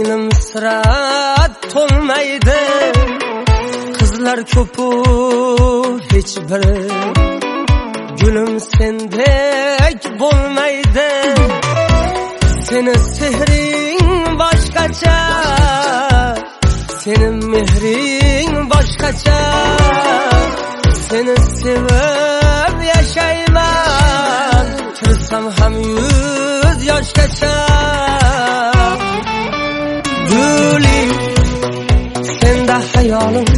ko'nglim sira to'lmaydi. Qizlar ko'pu hech biri gülüm sendek bo'lmaydi. Seni sehring boshqacha, senin mehring boshqacha. Seni sevib yashayman, tirsam ham 100 yoshgacha. Gülim, senda hayolim,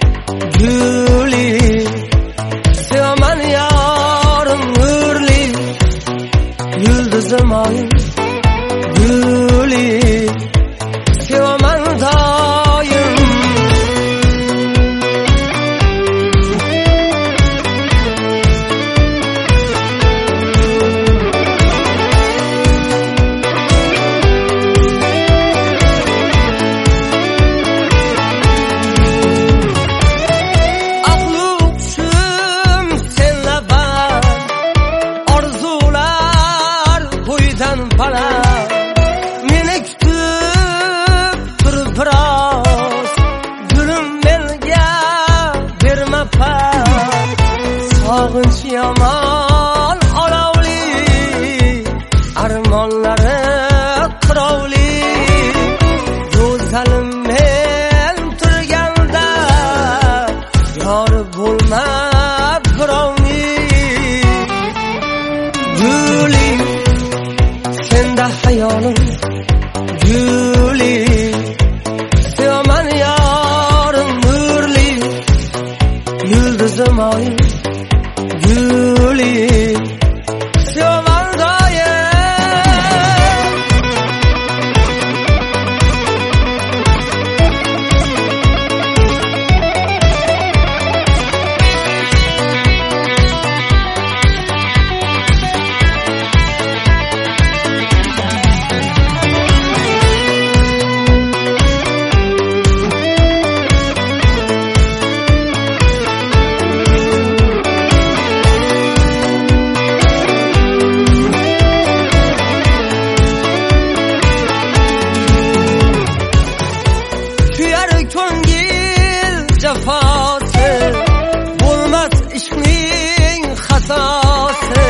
gülim, sevaman yorim nurli, yulduzim oyim, gülim, sevaman doim. Meni kutib tur biroz, gulum menga berma pas. Sog'inch yomon olovli, armonlari qirovli. Go'zalim men turganda yori bo'lma birovning. Gulim, senda hayolim, gülim, sevaman yorim nurli, yulduzim oyim, gülim, sevaman doim. Cefası bulmaz işning xatosi.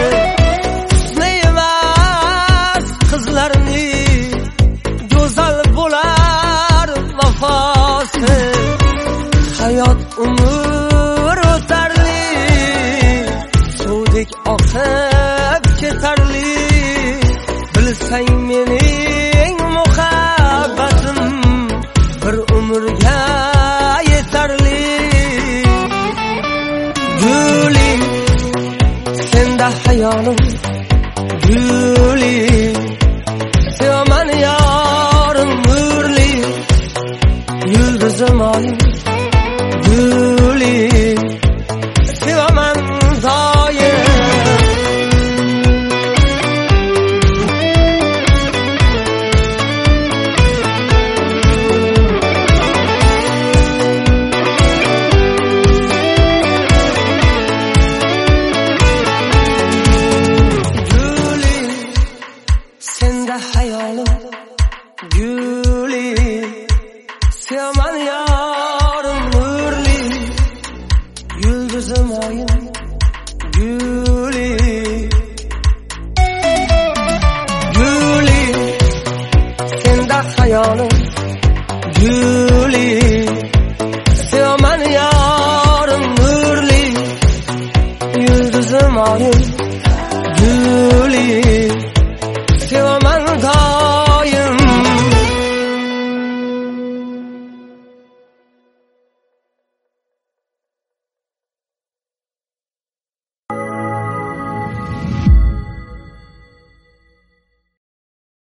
Husneymas qizlarni go'zal bo'lar vafosi. Hayot umr o'tarli, suvdek oqib ketarli. Bilsang mening muhabbatim bir umrga yetarli. Gülim, senda hayolim, gülim, sevaman yorim nurli, yulduzim oyim, gülim, sevaman doim. Hayolim, gülim, sevaman yorim nurli, yulduzim oyim, gülim, gülim, senda hayolim, gülim, sevaman yorim nurli, yulduzim oyim.